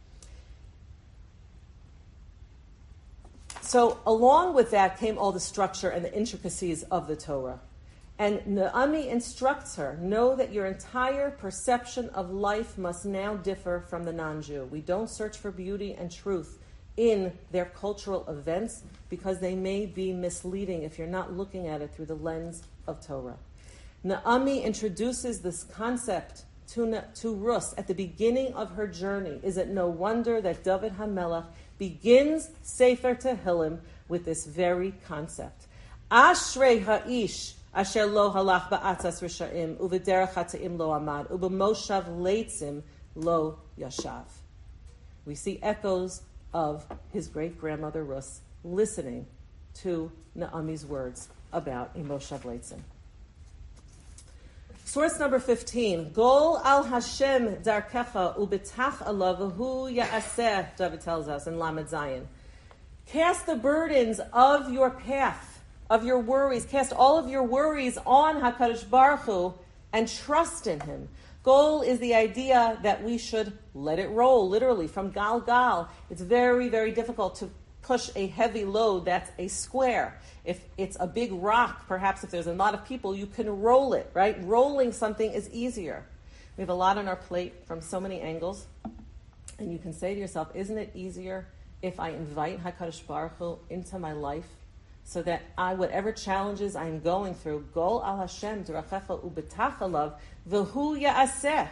So along with that came all the structure and the intricacies of the Torah. And Naomi instructs her, know that your entire perception of life must now differ from the non-Jew. We don't search for beauty and truth in their cultural events because they may be misleading if you're not looking at it through the lens of Torah. Naomi introduces this concept to, to Rus at the beginning of her journey. Is it no wonder that David HaMelech begins Sefer Tehillim with this very concept? Ashrei ha'ish asher lo halach ba'atzas risha'im u'v'derech hata'im lo amad u'b'moshav leitzim lo yashav. We see echoes of his great-grandmother Rus listening to Naomi's words about a Moshav Leitzim. Source number fifteen. Gol al Hashem darkecha ubitach alav v'hu ya'aseh, David tells us in Lamed Zayin. Cast the burdens of your path, of your worries, cast all of your worries on HaKadosh Baruch Hu and trust in him. Goal is the idea that we should let it roll, literally, from gal gal. It's very, very difficult to push a heavy load that's a square. If it's a big rock, perhaps if there's a lot of people, you can roll it, right? Rolling something is easier. We have a lot on our plate from so many angles. And you can say to yourself, isn't it easier if I invite HaKadosh Baruch Hu into my life so that I, whatever challenges I'm going through, Gol al Hashem d'rachecha ubetach alav v'hu ya'aseh.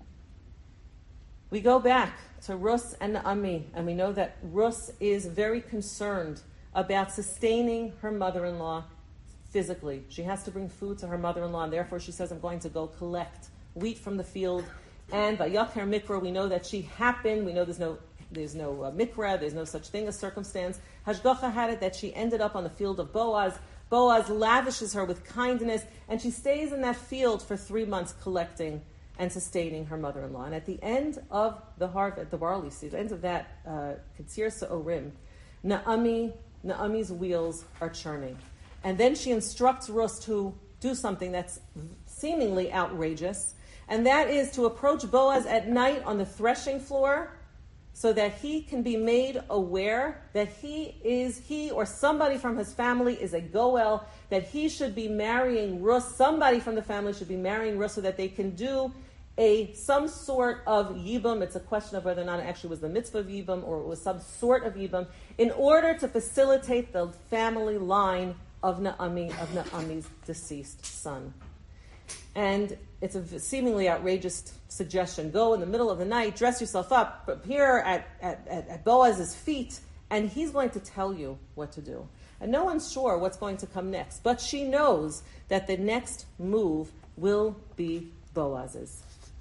We go back to Rus and Naomi, and we know that Rus is very concerned about sustaining her mother-in-law physically. She has to bring food to her mother-in-law, and therefore she says, I'm going to go collect wheat from the field. And by Yacher Mikra, we know that she happened. We know there's no There's no uh, mikra, there's no such thing as circumstance. Hashgacha had it that she ended up on the field of Boaz. Boaz lavishes her with kindness, and she stays in that field for three months collecting and sustaining her mother-in-law. And at the end of the harvest, the barley season, at the end of that uh, Ketzir Sa'orim, Naomi, Naomi's wheels are churning. And then she instructs Rus to do something that's seemingly outrageous, and that is to approach Boaz at night on the threshing floor so that he can be made aware that he is, he or somebody from his family is a goel, that he should be marrying Rus, somebody from the family should be marrying Rus so that they can do a some sort of yibum. It's a question of whether or not it actually was the mitzvah of yibum or it was some sort of yibum, in order to facilitate the family line of Naomi, of Naomi's deceased son. And it's a seemingly outrageous suggestion. Go in the middle of the night, dress yourself up, appear at, at, at, at Boaz's feet, and he's going to tell you what to do. And no one's sure what's going to come next, but she knows that the next move will be Boaz's.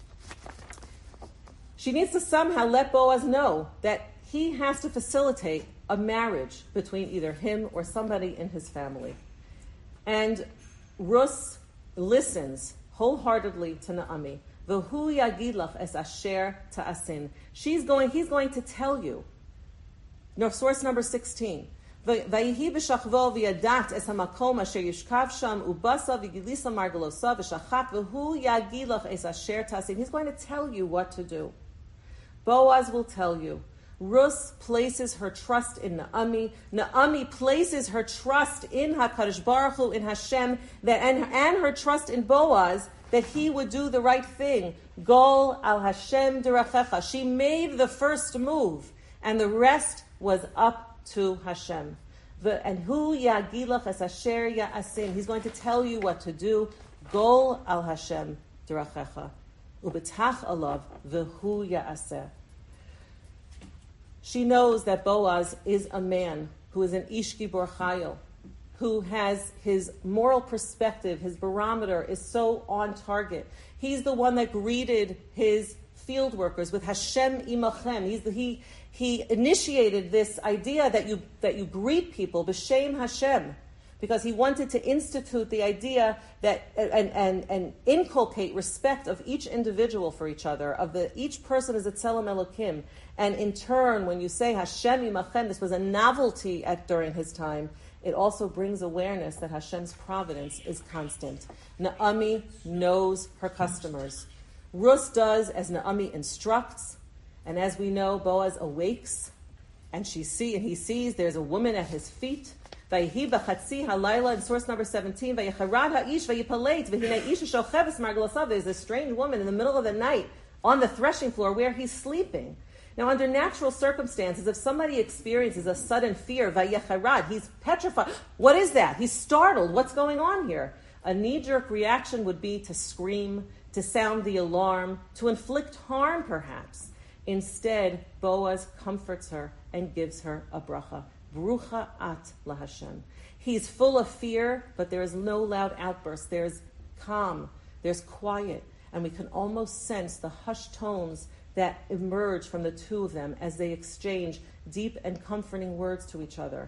She needs to somehow let Boaz know that he has to facilitate a marriage between either him or somebody in his family. And Rus listens wholeheartedly to Naomi. V'hu yagid lach es asher ta'asin. She's going, he's going to tell you. No, source number sixteen. V'yihi b'shachvo v'yadat es hamakom asher yishkav sham ubasa v'gilisa margalosa v'shachat v'hu yagid lach es asher ta'asin. He's going to tell you what to do. Boaz will tell you. Rus places her trust in Naomi. Naomi places her trust in HaKadosh Baruch Hu, in Hashem, that, and, and her trust in Boaz, that he would do the right thing. Gol al Hashem d'rachecha. She made the first move, and the rest was up to Hashem. The, and hu yagilach es asher ya'asin. He's going to tell you what to do. Gol al Hashem d'rachecha. Ubetach alav v'hu ya'aseh. She knows that Boaz is a man who is an ish gibor chayil, who has his moral perspective, his barometer is so on target. He's the one that greeted his field workers with Hashem imachem. He's the, he he initiated this idea that you that you greet people b'shem Hashem, because he wanted to institute the idea that and and and inculcate respect of each individual for each other, of the each person is a tzelem Elokim. And in turn, when you say Hashem imachem, this was a novelty at during his time. It also brings awareness that Hashem's providence is constant. Naomi knows her customers. Rus does as Naomi instructs, and as we know, Boaz awakes, and she see and he sees there's a woman at his feet. Vayihi b'chatzi halayla in source number seventeen. Vayicharad ha'ish vayipaleit v'hinei ish shocheves margalasav. There's a strange woman in the middle of the night on the threshing floor where he's sleeping. Now, under natural circumstances, if somebody experiences a sudden fear, vayicharad, he's petrified. What is that? He's startled. What's going on here? A knee-jerk reaction would be to scream, to sound the alarm, to inflict harm, perhaps. Instead, Boaz comforts her and gives her a bracha. Brucha at laHashem. He's full of fear, but there is no loud outburst. There's calm. There's quiet. And we can almost sense the hushed tones that emerge from the two of them as they exchange deep and comforting words to each other.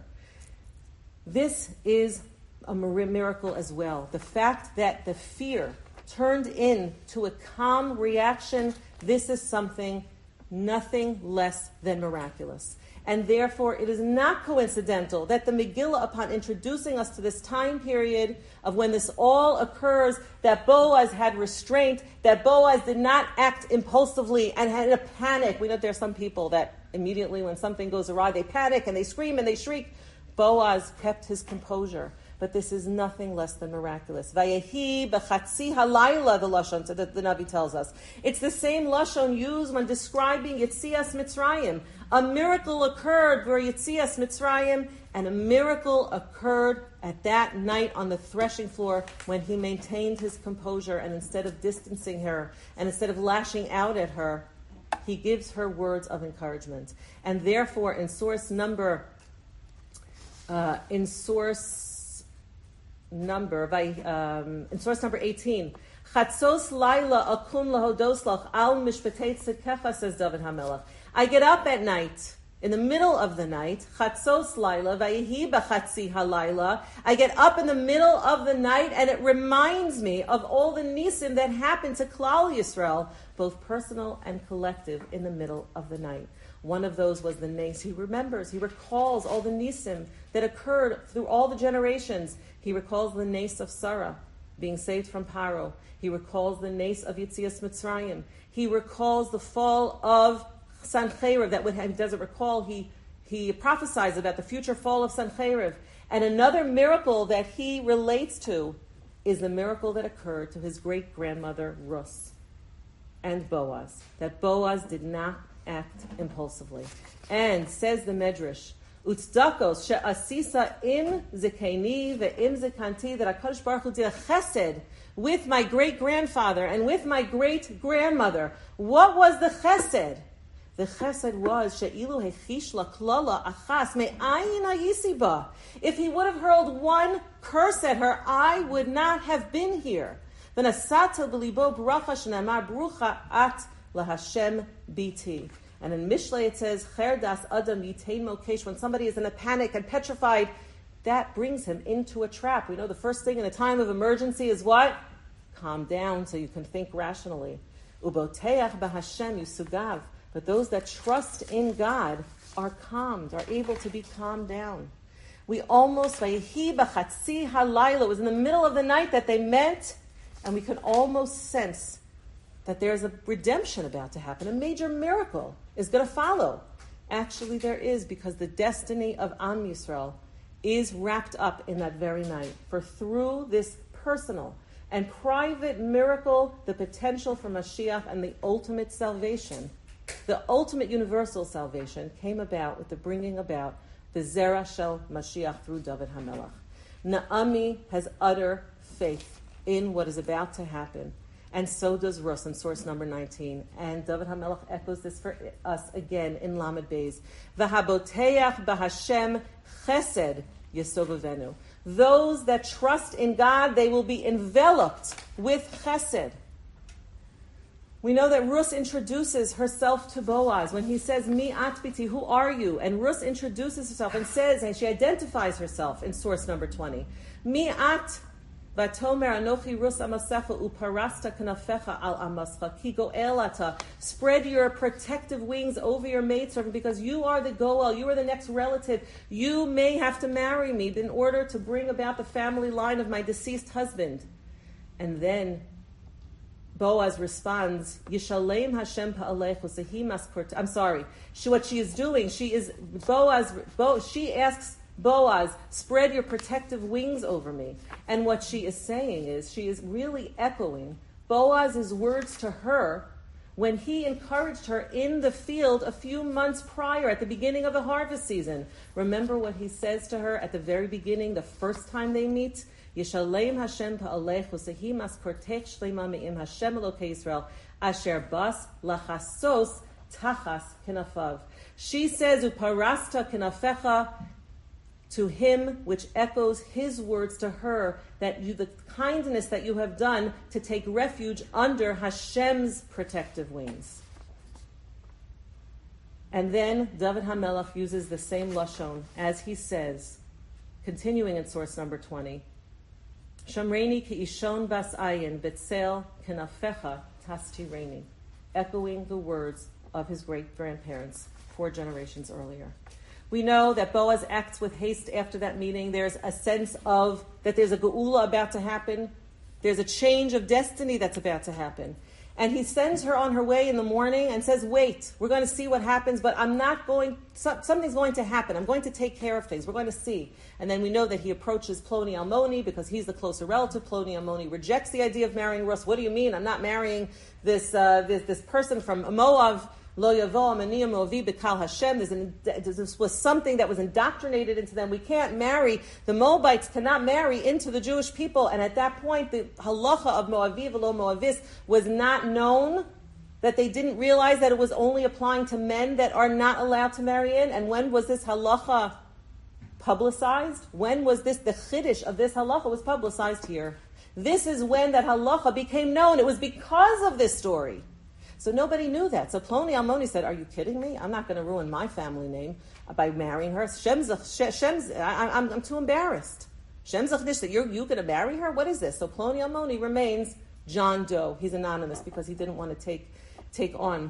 This is a miracle as well. The fact that the fear turned into a calm reaction, this is something nothing less than miraculous. And therefore, it is not coincidental that the Megillah, upon introducing us to this time period of when this all occurs, that Boaz had restraint, that Boaz did not act impulsively and had a panic. We know there are some people that immediately when something goes awry, they panic and they scream and they shriek. Boaz kept his composure. But this is nothing less than miraculous. Vayehi b'chatzi halayla, the lashon that the Navi tells us. It's the same lashon used when describing Yetzias Mitzrayim. A miracle occurred for Yetzias Mitzrayim, and a miracle occurred at that night on the threshing floor when he maintained his composure, and instead of distancing her and instead of lashing out at her, he gives her words of encouragement. And therefore, in source number, uh, in source. Number by um, in source number eighteen, Chatzos Laila Akum Lahodoslach Al Mishpatei Tzedkecha, says David HaMelech. I get up at night, in the middle of the night, Chatzos Laila Vayihi B'Chatzi Halayla. I get up in the middle of the night, and it reminds me of all the nisim that happened to Klal Yisrael, both personal and collective, in the middle of the night. One of those was the nes. He remembers, he recalls all the nisim that occurred through all the generations. He recalls the nes of Sarah being saved from Paro. He recalls the nes of Yetzias Mitzrayim. He recalls the fall of Sancheriv. That would have, he doesn't recall, he, he prophesies about the future fall of Sancheriv. And another miracle that he relates to is the miracle that occurred to his great-grandmother Rus and Boaz. That Boaz did not act impulsively. And says the Medrash, Utzdakos she'asisa im zikeni ve'im zikanti, that HaKadosh Baruch Hu did a chesed with my great-grandfather and with my great-grandmother. What was the chesed? The chesed was she'ilu hechish laklala achas me'ayin ha'yisiba. If he would have hurled one curse at her, I would not have been here. V'nasata b'libo bracha shenamar brucha at laHashem biti. And in Mishlei it says, Cherdas Adam Yitain Mokesh, when somebody is in a panic and petrified, that brings him into a trap. We know the first thing in a time of emergency is what? Calm down so you can think rationally. Uboteach b'Hashem yusugav. But those that trust in God are calmed, are able to be calmed down. We almost, Vayehi b'chatzi halayla, it was in the middle of the night that they met, and we can almost sense that there's a redemption about to happen. A major miracle is going to follow. Actually, there is, because the destiny of Am Yisrael is wrapped up in that very night. For through this personal and private miracle, the potential for Mashiach and the ultimate salvation, the ultimate universal salvation, came about with the bringing about the Zera Shel Mashiach through David HaMelech. Naomi has utter faith in what is about to happen. And so does Rus in source number nineteen. And David HaMelech echoes this for us again in Lamed Beis. V'haboteach b'Hashem chesed yesovavenu. Those that trust in God, they will be enveloped with chesed. We know that Rus introduces herself to Boaz when he says, Mi at biti, who are you? And Rus introduces herself and says, and she identifies herself in source number twenty. Mi at vatomer anochi Rus amasecha uparasta kanafecha al amascha ki goelata. Spread your protective wings over your maidservant because you are the goel, you are the next relative. You may have to marry me in order to bring about the family line of my deceased husband. And then Boaz responds, Yishalem Hashem pa'alechu sehimas kurt. I'm sorry. She, what she is doing, she is Boaz. Bo, she asks Boaz, spread your protective wings over me. And what she is saying is, she is really echoing Boaz's words to her when he encouraged her in the field a few months prior, at the beginning of the harvest season. Remember what he says to her at the very beginning, the first time they meet. Yishalem Hashem pa'alechu sehi maskortech shlema me'im Hashem Elokei Yisrael asher bas lachasos tachas kenafav. She says, uparasta kenafecha, to him, which echoes his words to her, that you, the kindness that you have done to take refuge under Hashem's protective wings. And then David HaMelech uses the same lashon as he says, continuing in source number twenty, Shamreini ki ishon bas ayin betzel kenafecha tastireni, echoing the words of his great-grandparents four generations earlier. We know that Boaz acts with haste after that meeting. There's a sense of that there's a geula about to happen. There's a change of destiny that's about to happen. And he sends her on her way in the morning and says, wait, we're going to see what happens, but I'm not going, something's going to happen. I'm going to take care of things. We're going to see. And then we know that he approaches Ploni Almoni because he's the closer relative. Ploni Almoni rejects the idea of marrying Rus. What do you mean? I'm not marrying this uh, this, this person from Moav. Lo yavo amaniyah moavi b'kal Hashem. There's an, this was something that was indoctrinated into them. We can't marry, the Moabites cannot marry into the Jewish people. And at that point, the halacha of Moavi v'lo Moavis was not known, that they didn't realize that it was only applying to men that are not allowed to marry in. And when was this halacha publicized? When was this, the chiddush of this halacha was publicized here? This is when that halacha became known. It was because of this story. So nobody knew that. So Ploni Almoni said, are you kidding me? I'm not going to ruin my family name by marrying her. Shem's, Shem's, I, I'm, I'm too embarrassed. Shem's that you're you going to marry her? What is this? So Ploni Almoni remains John Doe. He's anonymous because he didn't want to take take on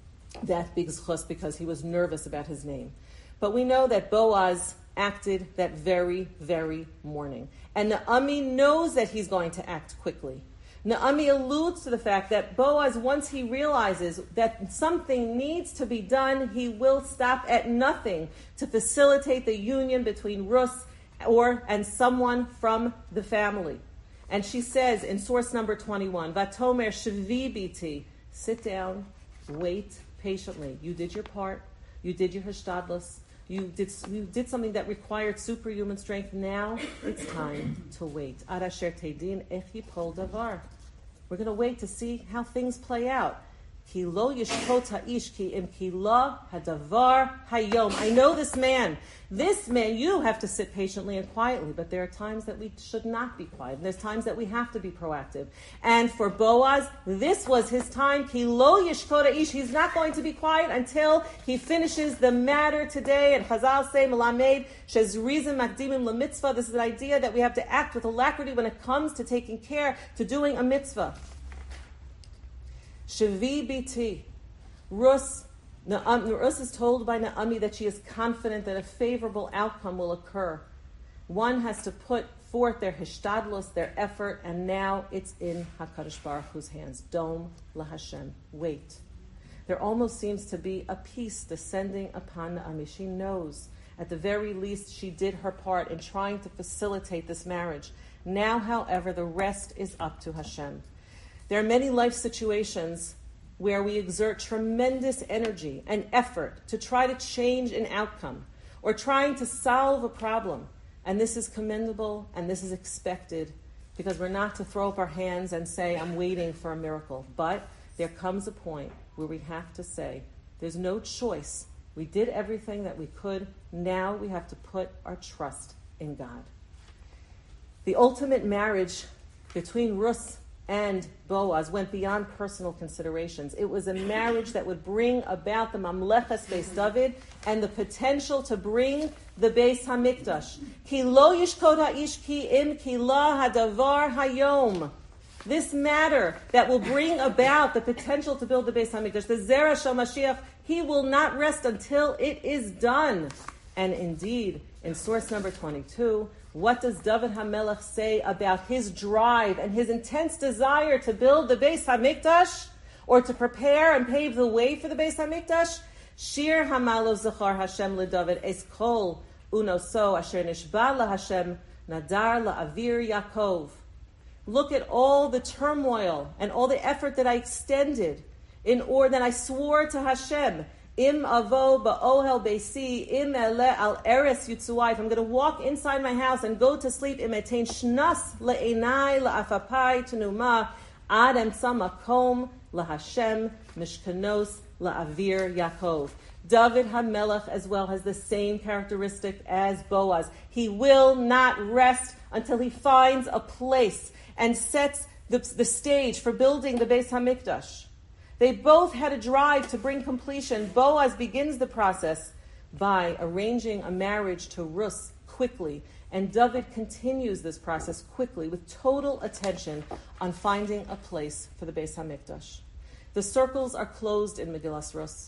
that big zchus because he was nervous about his name. But we know that Boaz acted that very, very morning. And Naomi knows that he's going to act quickly. Naomi alludes to the fact that Boaz, once he realizes that something needs to be done, he will stop at nothing to facilitate the union between Rus or and someone from the family. And she says in source number twenty-one, Vatomer shvi biti, sit down, wait patiently. You did your part. You did your hishtadlus. You did, you did something that required superhuman strength. Now it's time to wait. Ad asher teidin ech yipol davar. We're going to wait to see how things play out. Ki lo yishpot ha'ish ki im ki la hadavar hayom. I know this man. This man, you have to sit patiently and quietly, but there are times that we should not be quiet. And there's times that we have to be proactive. And for Boaz, this was his time. Ki lo yishpot ha'ish. He's not going to be quiet until he finishes the matter today. And Chazal say, Melamed, shezrizim makdimim lemitzvah. This is an idea that we have to act with alacrity when it comes to taking care, to doing a mitzvah. Shavi biti. Rus, Rus is told by Naomi that she is confident that a favorable outcome will occur. One has to put forth their hishtadlus, their effort, and now it's in HaKadosh Baruch Hu's hands. Dom LaHashem. Wait. There almost seems to be a peace descending upon Naomi. She knows, at the very least, she did her part in trying to facilitate this marriage. Now, however, the rest is up to Hashem. There are many life situations where we exert tremendous energy and effort to try to change an outcome or trying to solve a problem. And this is commendable and this is expected because we're not to throw up our hands and say, I'm waiting for a miracle. But there comes a point where we have to say, there's no choice. We did everything that we could. Now we have to put our trust in God. The ultimate marriage between Rus and Boaz went beyond personal considerations. It was a marriage that would bring about the Mamleches Beis David and the potential to bring the Beis Hamikdash. Ki lo yishkod ha'ish ki im ki la hadavar hayom. This matter that will bring about the potential to build the Beis Hamikdash, the Zerah Shel Mashiach, he will not rest until it is done. And indeed, in source number twenty-two, what does David HaMelech say about his drive and his intense desire to build the Beis HaMikdash, or to prepare and pave the way for the Beis HaMikdash? Shir Hamalo Zachar Hashem LeDavid Es Kol Unoso Asher Nishba LaHashem Nadar LaAvir Yaakov. Look at all the turmoil and all the effort that I extended in order that I swore to Hashem. Im avo ba'ohel beisi im ele al eres yutzuai. If I'm going to walk inside my house and go to sleep, im etain shnas le'enai la'afapai tenuma ad emtza makom lahashem mishkanos la'avir Yaakov. David HaMelech as well has the same characteristic as Boaz. He will not rest until he finds a place and sets the, the stage for building the Beis HaMikdash. They both had a drive to bring completion. Boaz begins the process by arranging a marriage to Rus quickly, and David continues this process quickly with total attention on finding a place for the Beis HaMikdash. The circles are closed in Megillas Rus.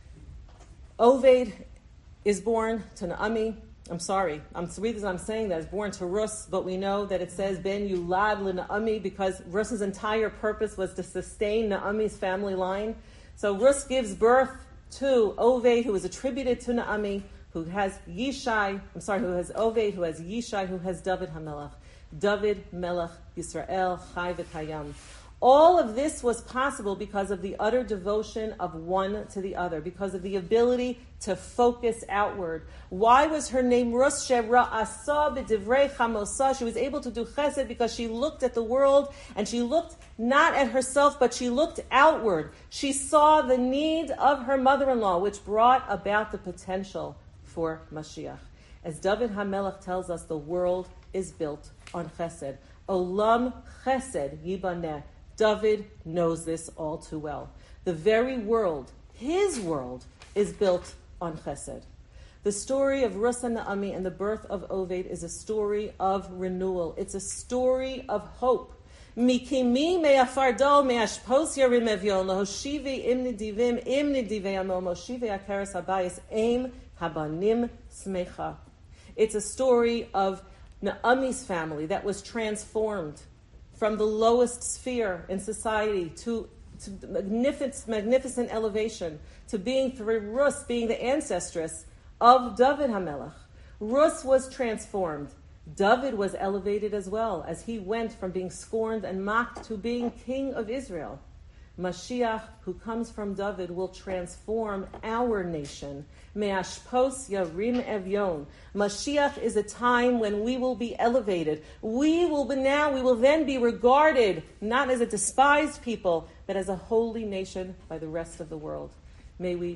Oved is born to Naomi. I'm sorry, I'm the reason I'm saying that is born to Rus, but we know that it says Ben Yulad LeNaomi because Rus's entire purpose was to sustain Naomi's family line. So Rus gives birth to Oved, who is attributed to Naomi, who has Yishai, I'm sorry, who has Oved, who has Yishai, who has David HaMelech. David Melech Yisrael Chai V'Kayam. All of this was possible because of the utter devotion of one to the other, because of the ability to focus outward. Why was her name Rus Shera'asa B'divrei Chamosa? She was able to do chesed because she looked at the world, and she looked not at herself, but she looked outward. She saw the need of her mother-in-law, which brought about the potential for Mashiach. As David HaMelech tells us, the world is built on chesed. Olam chesed yibaneh. David knows this all too well. The very world, his world, is built on chesed. The story of Rus and Naomi and the birth of Oved is a story of renewal. It's a story of hope. Mikimi me'afardo me'ashpos yarim evyon lahoshivi im nidivim im nidivei amo moshivi akeres habayis aim habanim smecha. It's a story of Naomi's family that was transformed from the lowest sphere in society to, to magnificent, magnificent elevation, to being through Rus, being the ancestress of David HaMelech. Rus was transformed. David was elevated as well, as he went from being scorned and mocked to being king of Israel. Mashiach, who comes from David, will transform our nation. Me'ashpos yarim evyon. Mashiach is a time when we will be elevated. We will be now, we will then be regarded not as a despised people, but as a holy nation by the rest of the world. May we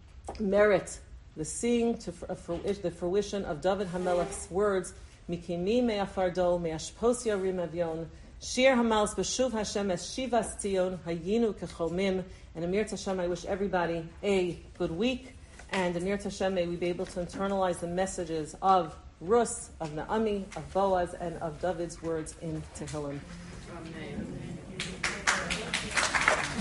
merit the seeing to the fruition of David HaMelech's words, Mikimi me'afardo me'ashpos yarim evyon. Shir Hamals B'shuv Hashem Es Shivas Tzion Hayinu Kechomim. And Amir Tashem, I wish everybody a good week. And Amir Tashem, may we be able to internalize the messages of Rus, of Naomi, of Boaz, and of David's words in Tehillim.